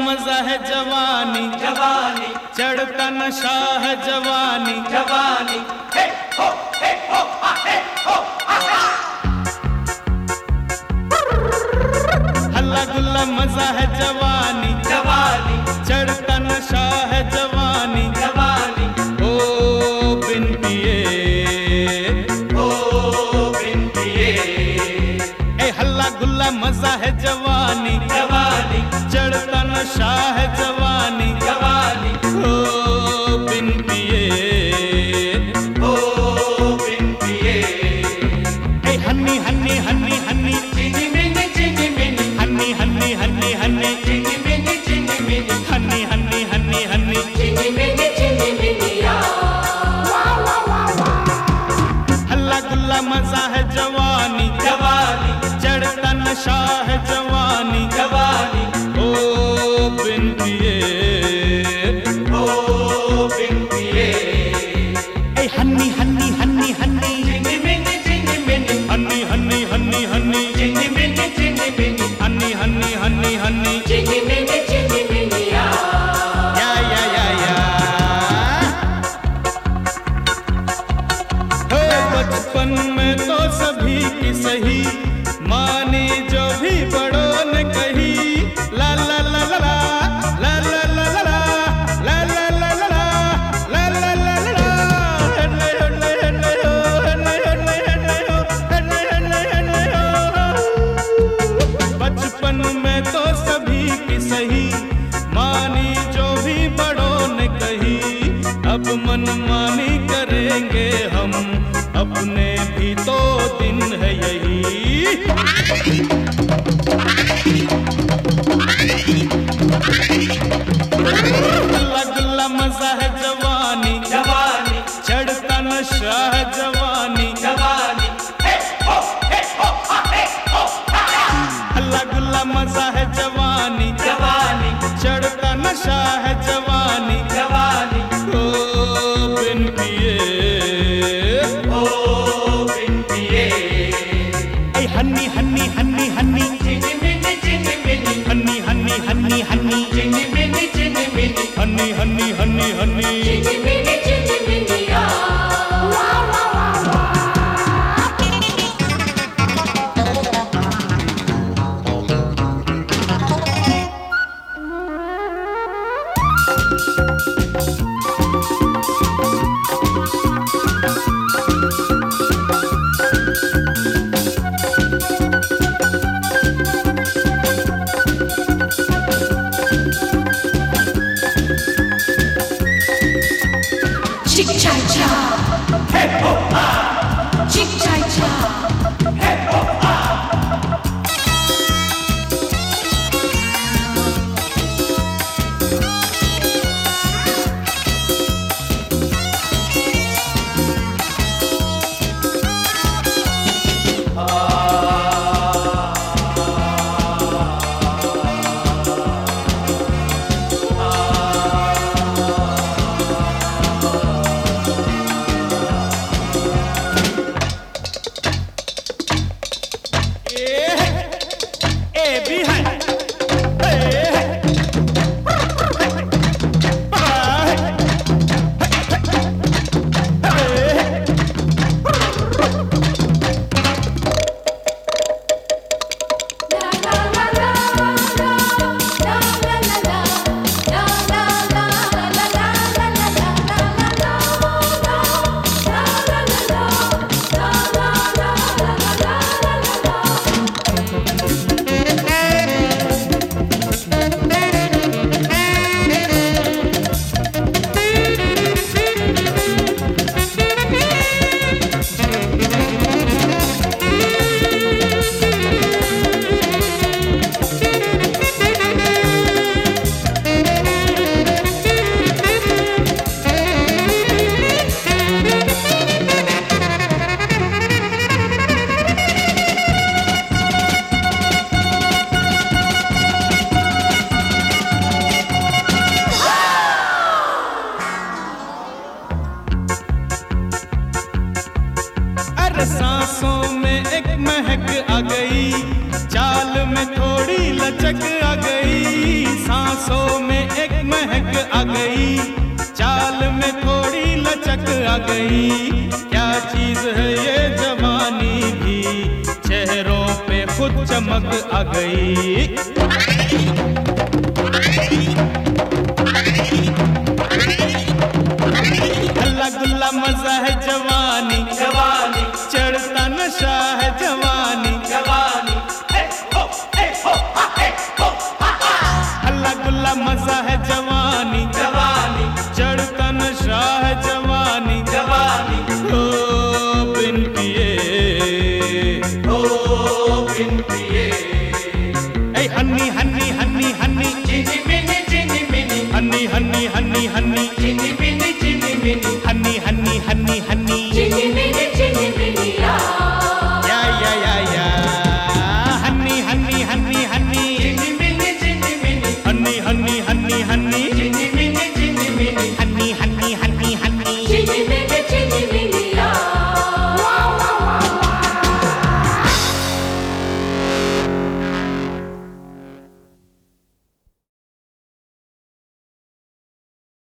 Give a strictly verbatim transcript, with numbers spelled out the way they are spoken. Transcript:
मजा है जवानी, जवानी चढ़ता नशा है जवानी, जवानी हे हो हे हो हा हे हो हा हा। हल्ला गुल्ला मजा है जवानी, जवानी चढ़ता नशा है जवानी, जवानी ओ बिन पिए ओ बिन पिए। ए हल्ला गुल्ला मजा है जवानी, जवानी चढ़ता नशा है जवानी, जवानी ओ बिन पिए ओ बिन पिए। ए हन्नी हन्नी हन्नी हन्नी चिनी मिनी चिनी मिनी हन्नी हन्नी हन्नी हन्नी चिनी मिनी चिनी मिनी हन्नी हन्नी हन्नी हन्नी चिनी मिनी चिनी मिनी या। हल्ला गुल्ला मजा है जवानी, जवानी चढ़ता नशा है जवानी, जवानी ओ बिन पिए ओ बिन पिए। ए हन्नी हन्नी हन्नी हन्नी चिनी मिनी चिनी मिनी हन्नी हन्नी हन्नी हन्नी चिनी मिनी चिनी मिनी हन्नी हन्नी हन्नी हन्नी चिनी मिनी चिनी मिनी या। या या या या हो बचपन में तो सभी की सही मानी जो भी बड़ों ने कही, ला ला ला ला ला ला ला ला ला ला ला ला ला ला ला ला ला ला हन्ने हन्ने हन्ने हो हन्ने हन्ने हन्ने हो हन्ने हन्ने हन्ने हो। बचपन में तो सभी की सही मानी जो भी बड़ों ने कही, अब मनमानी करेंगे हम, अपने भी तो दिन है यही। गुल्ला गुल्ला मजा है जवानी, जवानी चढ़ता नशा है जवानी, जवानी हे हो हे हो हा हे हो हा हा। हल्ला गुल्ला मजा है जवानी, जवानी चढ़ता नशा है जवानी, जवानी ओ बिन पिए ओ बिन पिए। ए हन्नी हन्नी हन्नी हन्नी चिनी मिनी चिनी मिनी हन्नी हन्नी हन्नी हन्नी चिनी मिनी चिनी मिनी हन्नी हन्नी हन्नी हन्नी चिनी मिनी चिनी मिनी या। Chick cha cha, हे हो हा chick cha cha, हे हो हा। महक आ गई, चाल में थोड़ी लचक आ गई। क्या चीज है ये जवानी भी, चेहरों पे खुद चमक आ गई। हल्ला गुल्ला मजा है जवानी, जवानी चढ़ता नशा है जवानी, जवानी हे हो हे हो हा हे हो हा हा। हल्ला गुल्ला मजा है जवानी, जवानी चढ़ता नशा है जवानी। जवानी ओ बिन पिए, ओ बिन पिए, ऐ हन्नी हन्नी हन्नी हन्नी, चिनी मिनी चिनी मिनी, हन्नी हन्नी हन्नी हन्नी, चिनी मिनी चिनी मिनी, honey honey honey honey, Chini mini chini mini ya. या या या या, हन्नी हन्नी हन्नी हन्नी, चिनी मिनी चिनी मिनी, हन्नी हन्नी हन्नी हन्नी।